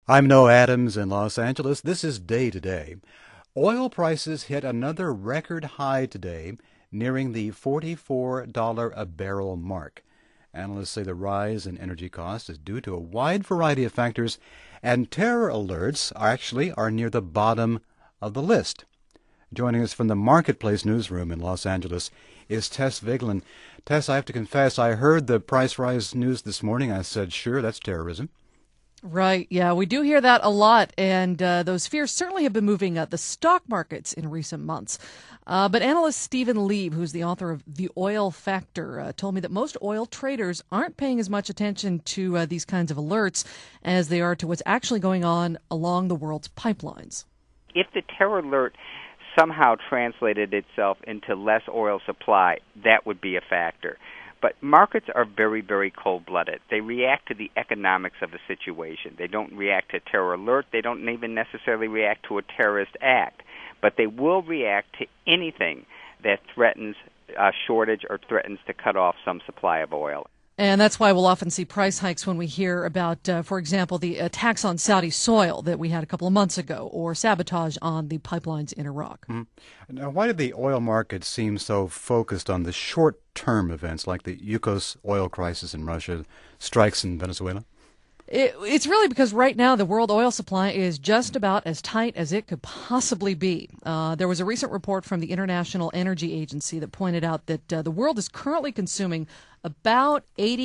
I'm Noah Adams in Los Angeles. This is Day to Day. Oil prices hit another record high today, nearing the $44 a barrel mark. Analysts say the rise in energy costs is due to a wide variety of factors, and terror alerts are near the bottom of the list. Joining us from the Marketplace newsroom in Los Angeles is Tess Vigeland. Tess, I have to confess, I heard the price rise news this morning. I said, sure, that's terrorism. Right. Yeah, we do hear that a lot, and those fears certainly have been moving the stock markets in recent months. But analyst Stephen Lieb, who's the author of The Oil Factor, told me that most oil traders aren't paying as much attention to these kinds of alerts as they are to what's actually going on along the world's pipelines. If the terror alert somehow translated itself into less oil supply, that would be a factor. But markets are very, very cold-blooded. They react to the economics of the situation. They don't react to a terror alert. They don't even necessarily react to a terrorist act. But they will react to anything that threatens a shortage or threatens to cut off some supply of oil. And that's why we'll often see price hikes when we hear about, for example, the attacks on Saudi soil that we had a couple of months ago, or sabotage on the pipelines in Iraq. Mm-hmm. Now, why did the oil market seem so focused on the short-term events like the Yukos oil crisis in Russia, strikes in Venezuela? It's really because right now the world oil supply is just about as tight as it could possibly be. There was a recent report from the International Energy Agency that pointed out that the world is currently consuming about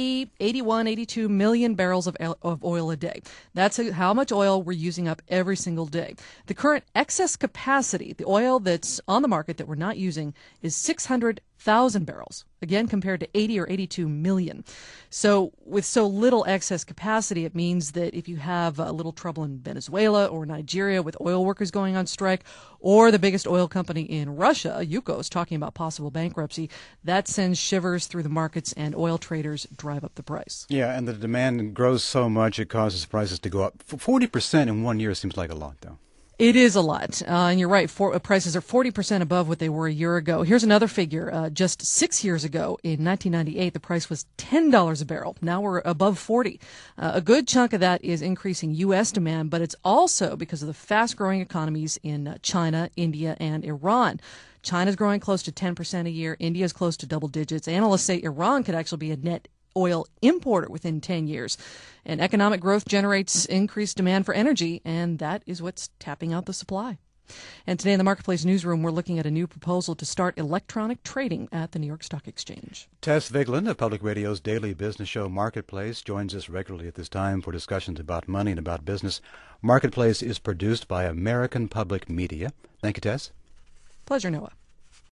82 million barrels of oil a day. That's how much oil we're using up every single day. The current excess capacity, the oil that's on the market that we're not using, is 600,000 barrels, again compared to 80 or 82 million. So with so little excess capacity, it means that if you have a little trouble in Venezuela or Nigeria with oil workers going on strike, or the biggest oil company in Russia, Yukos, talking about possible bankruptcy, that sends shivers through the markets and oil traders drive up the price. Yeah, and the demand grows so much it causes prices to go up. 40% in 1 year seems like a lot, though. It is a lot, and you're right. Prices are 40% above what they were a year ago. Here's another figure. Just 6 years ago, in 1998, the price was $10 a barrel. Now we're above 40. A good chunk of that is increasing U.S. demand, but it's also because of the fast-growing economies in China, India, and Iran. China's growing close to 10% a year. India's close to double digits. Analysts say Iran could actually be a net oil importer within 10 years. And economic growth generates increased demand for energy, and that is what's tapping out the supply. And today in the Marketplace newsroom, we're looking at a new proposal to start electronic trading at the New York Stock Exchange. Tess Vigeland of Public Radio's daily business show Marketplace joins us regularly at this time for discussions about money and about business. Marketplace is produced by American Public Media. Thank you, Tess. Pleasure, Noah.